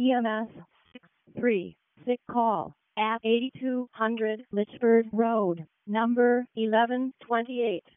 EMS 3. Sick call at 8200 Litchford Road, number 1128.